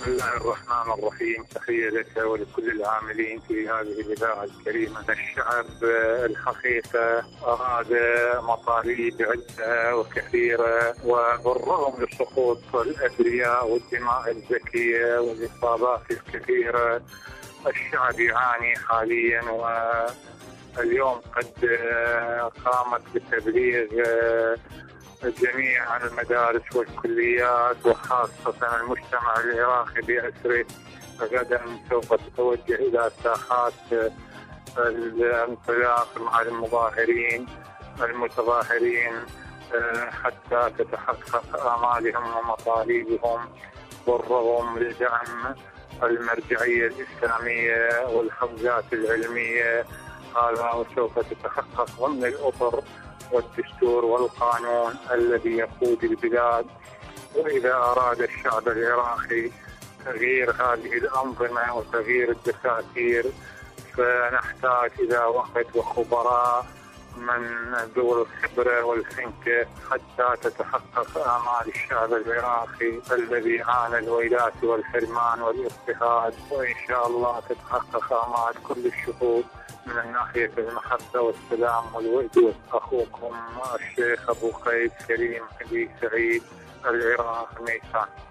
بسم الله الرحمن الرحيم. تحية لك ولكل العاملين في هذه الإذاعة الكريمة. الشعب الحقيقة أراد مطالب عدة وكثيرة، وبالرغم من سقوط الأبرياء والدماء الزكية والإصابات الكثيرة الشعب يعاني حاليا. واليوم قد قامت بتبليغ جميع المدارس والكليات وخاصة المجتمع العراقي بأسره. غدا سوف تتوجه إلى ساحات الانطلاق مع المتظاهرين حتى تتحقق آمالهم ومطالبهم، بالرغم من دعم المرجعية الإسلامية والحوزات العلمية. هذا سوف تتحقق ضمن الأطر والدستور والقانون الذي يقود البلاد. وإذا أراد الشعب العراقي تغيير هذه الأنظمة وتغيير الدساتير فنحتاج إلى وقت وخبراء من ذوي الخبرة والحنكة حتى تتحقق آمال الشعب العراقي الذي عانى الويلات والحرمان والاضطهاد. وإن شاء الله تتحقق آمال كل الشعوب من ناحية المحبة والسلام والود. أخوكم الشيخ أبو قيس كريم أبي سعيد، العراق، ميسان.